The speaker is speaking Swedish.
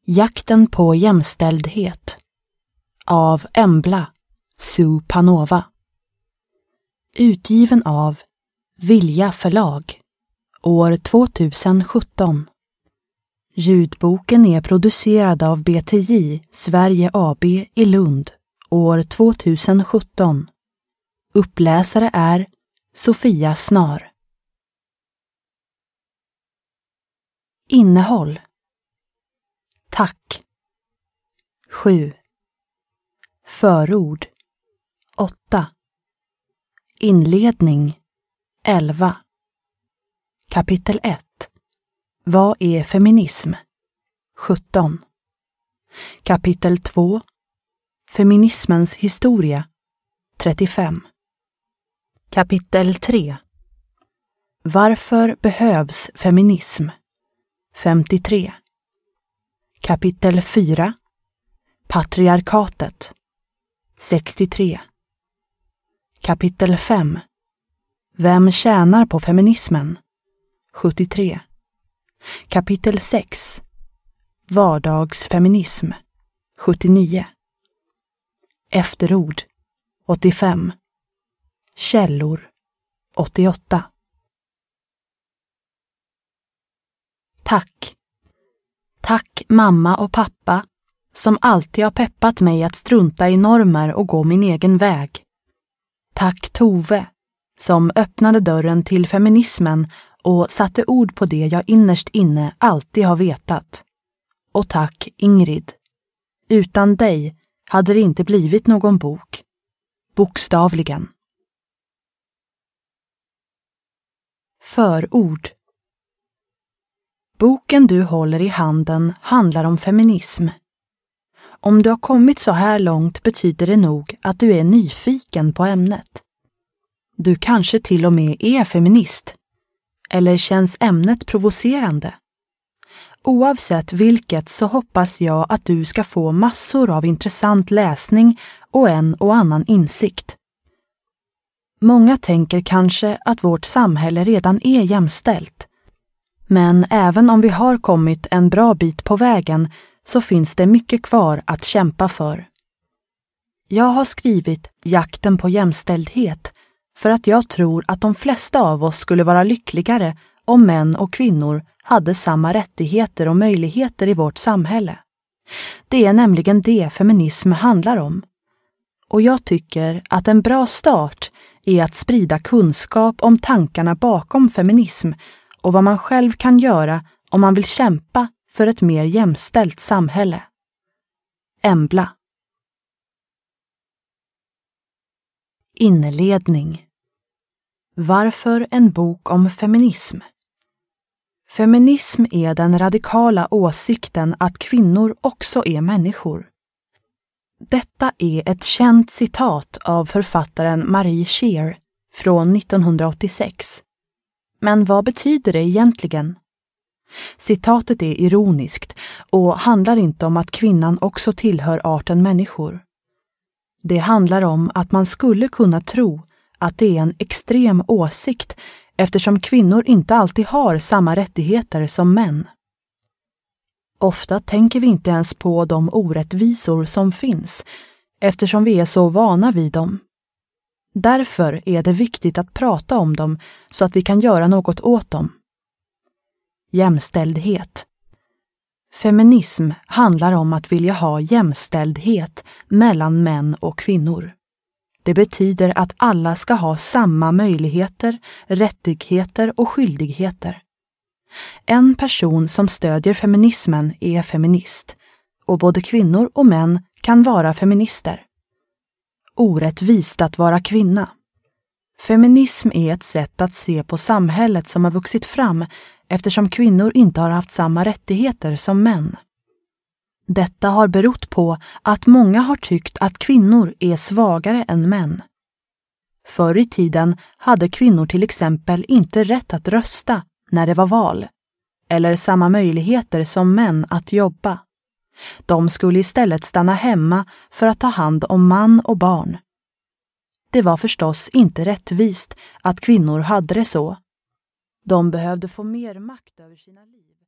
Jakten på jämställdhet av Embla Panova. Utgiven av Vilja förlag år 2017. Ljudboken är producerad av BTJ Sverige AB i Lund år 2017. Uppläsare är Sofia Snar. Innehåll: Tack 7. Förord 8. Inledning 11. Kapitel 1. Vad är feminism? 17. Kapitel 2. Feminismens historia 35. Kapitel 3. Varför behövs feminism? 53. Kapitel 4. Patriarkatet 63. Kapitel 5. Vem tjänar på feminismen? 73. Kapitel 6. Vardagsfeminism 79. Efterord 85. Källor 88. Tack. Tack mamma och pappa som alltid har peppat mig att strunta i normer och gå min egen väg. Tack Tove som öppnade dörren till feminismen och satte ord på det jag innerst inne alltid har vetat. Och tack Ingrid. Utan dig hade det inte blivit någon bok. Bokstavligen. Förord. Boken du håller i handen handlar om feminism. Om du har kommit så här långt betyder det nog att du är nyfiken på ämnet. Du kanske till och med är feminist. Eller känns ämnet provocerande? Oavsett vilket så hoppas jag att du ska få massor av intressant läsning och en och annan insikt. Många tänker kanske att vårt samhälle redan är jämställt. Men även om vi har kommit en bra bit på vägen så finns det mycket kvar att kämpa för. Jag har skrivit Jakten på jämställdhet för att jag tror att de flesta av oss skulle vara lyckligare om män och kvinnor hade samma rättigheter och möjligheter i vårt samhälle. Det är nämligen det feminism handlar om. Och jag tycker att en bra start är att sprida kunskap om tankarna bakom feminism och vad man själv kan göra om man vill kämpa för ett mer jämställt samhälle. Embla. Inledning. Varför en bok om feminism? Feminism är den radikala åsikten att kvinnor också är människor. Detta är ett känt citat av författaren Marie Scheer från 1986. Men vad betyder det egentligen? Citatet är ironiskt och handlar inte om att kvinnan också tillhör arten människor. Det handlar om att man skulle kunna tro att det är en extrem åsikt eftersom kvinnor inte alltid har samma rättigheter som män. Ofta tänker vi inte ens på de orättvisor som finns eftersom vi är så vana vid dem. Därför är det viktigt att prata om dem så att vi kan göra något åt dem. Jämställdhet. Feminism handlar om att vilja ha jämställdhet mellan män och kvinnor. Det betyder att alla ska ha samma möjligheter, rättigheter och skyldigheter. En person som stödjer feminismen är feminist, och både kvinnor och män kan vara feminister. Orättvist att vara kvinna. Feminism är ett sätt att se på samhället som har vuxit fram eftersom kvinnor inte har haft samma rättigheter som män. Detta har berott på att många har tyckt att kvinnor är svagare än män. Förr i tiden hade kvinnor till exempel inte rätt att rösta när det var val, eller samma möjligheter som män att jobba. De skulle istället stanna hemma för att ta hand om man och barn. Det var förstås inte rättvist att kvinnor hade det så. De behövde få mer makt över sina liv.